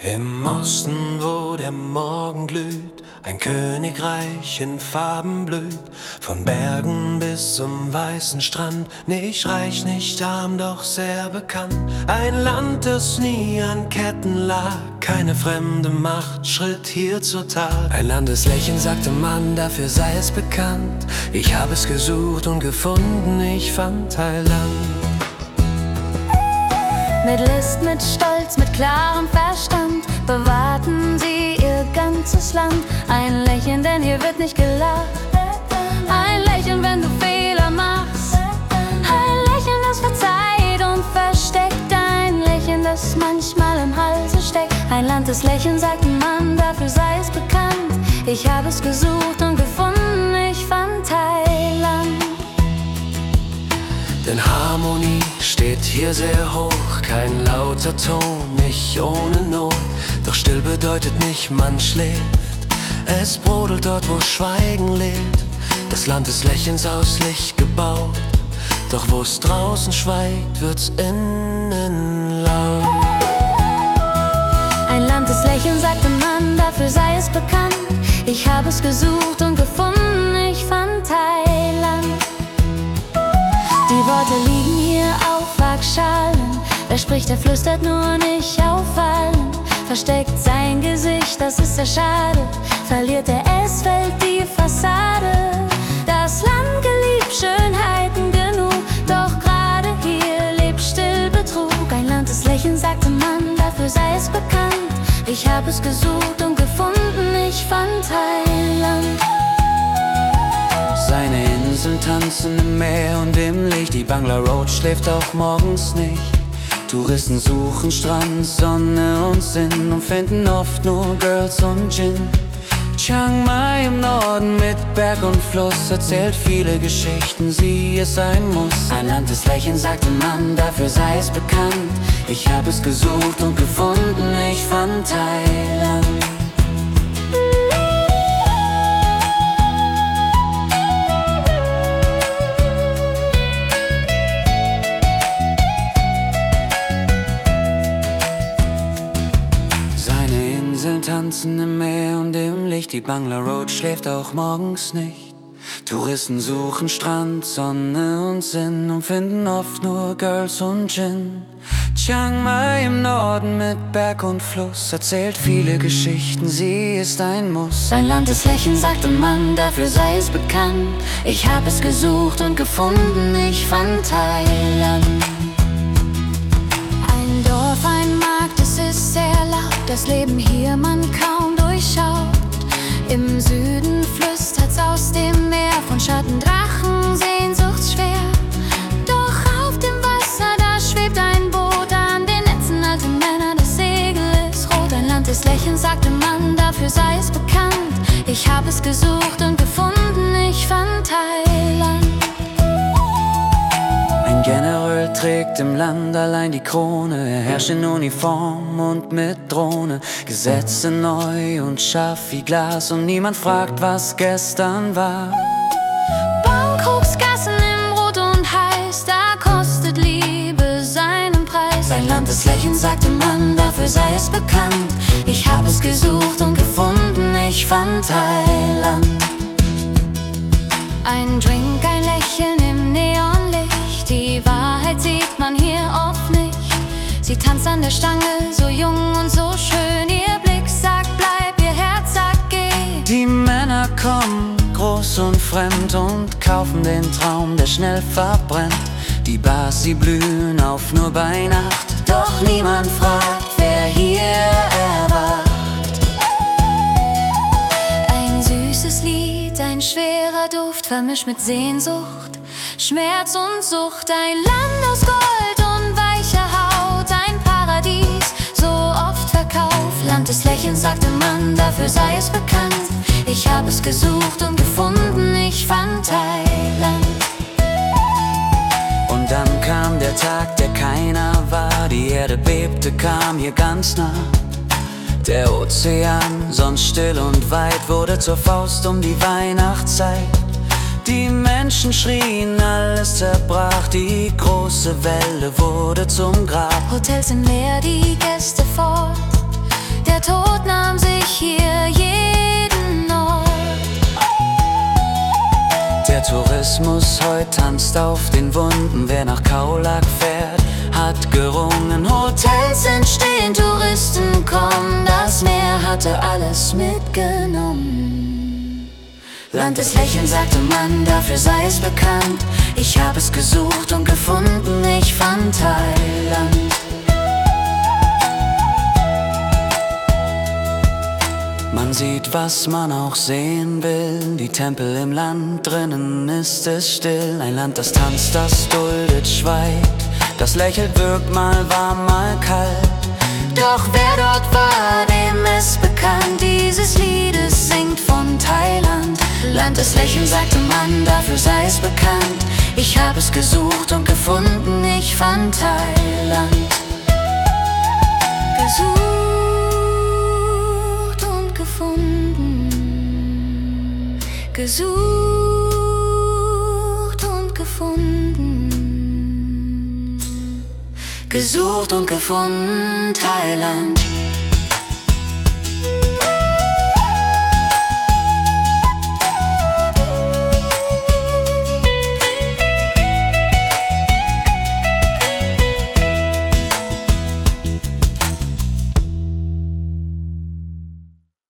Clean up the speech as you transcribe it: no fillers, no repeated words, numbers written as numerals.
Im Osten, wo der Morgen glüht, ein Königreich in Farben blüht, von Bergen bis zum weißen Strand, nicht reich, nicht arm, doch sehr bekannt. Ein Land, das nie an Ketten lag, keine fremde Macht schritt hier zur Tat. Ein Landeslächeln, sagte man, dafür sei es bekannt. Ich habe es gesucht und gefunden, ich fand Thailand. Mit List, mit Stolz, mit klarem Verstand bewahrten sie ihr ganzes Land. Ein Lächeln, denn hier wird nicht gelacht. Ein Lächeln, wenn du Fehler machst. Ein Lächeln, das verzeiht und versteckt. Ein Lächeln, das manchmal im Halse steckt. Ein Land des Lächelns, sagte man, dafür sei es bekannt. Ich habe es gesucht und gefunden, ich fand Thailand. Denn Harmonie steht hier sehr hoch, kein lauter Ton, nicht ohne Not. Doch still bedeutet nicht, man schläft. Es brodelt dort, wo Schweigen lebt. Das Land des Lächelns aus Licht gebaut. Doch wo es draußen schweigt, wird's innen laut. Ein Land des Lächelns, sagte man, dafür sei es bekannt. Ich habe es gesucht und gefunden, ich fand Thailand. Die Worte liegen hier auf Waagschalen. Wer spricht, der flüstert, nur nicht auffallen. Versteckt sein Gesicht, das ist sehr schade. Verliert er es, fällt die Fassade. Das Land geliebt, Schönheiten genug. Doch gerade hier lebt still Betrug. Ein Land des Lächelns, sagte man, dafür sei es bekannt. Ich habe es gesucht und gefunden, ich fand Thailand. Seine Inseln tanzen im Meer und im Licht. Die Bangla Road schläft auch morgens nicht. Touristen suchen Strand, Sonne und Sinn und finden oft nur Girls und Gin. Chiang Mai im Norden mit Berg und Fluss erzählt viele Geschichten, sie es sein muss. Ein Land des Lächelns, sagte man, dafür sei es bekannt. Ich habe es gesucht und gefunden, ich fand Thailand. Tanzen im Meer und im Licht. Die Bangla Road schläft auch morgens nicht. Touristen suchen Strand, Sonne und Sinn und finden oft nur Girls und Gin. Chiang Mai im Norden mit Berg und Fluss erzählt viele Geschichten, sie ist ein Muss. Ein Land des Lächelns, sagte man, dafür sei es bekannt. Ich habe es gesucht und gefunden, ich fand Thailand. Ein Dorf, ein Markt, es ist sehr laut. Das Leben hier man kaum durchschaut. Im Süden flüstert's aus dem Meer, von Schatten, Drachen, sehnsuchtsschwer. Doch auf dem Wasser, da schwebt ein Boot, an den Netzen alte Männer, das Segel ist rot. Ein Land des Lächelns, sagte man, dafür sei es bekannt. Ich habe es gesucht und gefunden, ich fand Thailand. Ein General trägt im Land allein die Krone. Er herrscht in Uniform und mit Drohne. Gesetze neu und scharf wie Glas und niemand fragt, was gestern war. Bangkoks Gassen im Rot und heiß, da kostet Liebe seinen Preis. Ein Land des Lächelns, sagte man, dafür sei es bekannt. Ich habe es gesucht und gefunden, ich fand Thailand. Ein Drink, ein Lächeln im Neonlicht. Die Wahrheit sieht man hier oft nicht. Sie tanzt an der Stange, so jung und so schön. Ihr Blick sagt bleib, ihr Herz sagt geh. Die Männer kommen, groß und fremd, und kaufen den Traum, der schnell verbrennt. Die Bars, sie blühen auf nur bei Nacht. Doch niemand fragt, wer hier erwacht. Ein süßes Lied, ein schwerer Duft, vermischt mit Sehnsucht, Schmerz und Sucht. Ein Land aus Gold und weicher Haut, ein Paradies, so oft verkauft. Land des Lächelns, sagte man, dafür sei es bekannt. Ich habe es gesucht und gefunden, ich fand Thailand. Und dann kam der Tag, der keiner war. Die Erde bebte, kam hier ganz nah. Der Ozean, sonst still und weit, wurde zur Faust um die Weihnachtszeit. Die Menschen schrien, alles zerbrach, die große Welle wurde zum Grab. Hotels sind leer, die Gäste fort. hier jeden Ort. Der Tourismus heut tanzt auf den Wunden. Wer nach Kaolack fährt, hat gerungen. Hotels entstehen, Touristen kommen, das Meer hatte alles mitgenommen. Land des Lächelns, sagte man, dafür sei es bekannt. Ich hab es gesucht und gefunden, ich fand Thailand. Man sieht, was man auch sehen will. Die Tempel im Land, drinnen ist es still. Ein Land, das tanzt, das duldet, schweigt. Das lächelt, wirkt mal warm, mal kalt. Doch wer dort war, dem ist bekannt. Dieses Liedes singt von Thailand. Land des Lächelns, sagte man, dafür sei es bekannt. Ich hab es gesucht und gefunden, ich fand Thailand. Gesucht und gefunden. Gesucht und gefunden. Gesucht und gefunden, Thailand.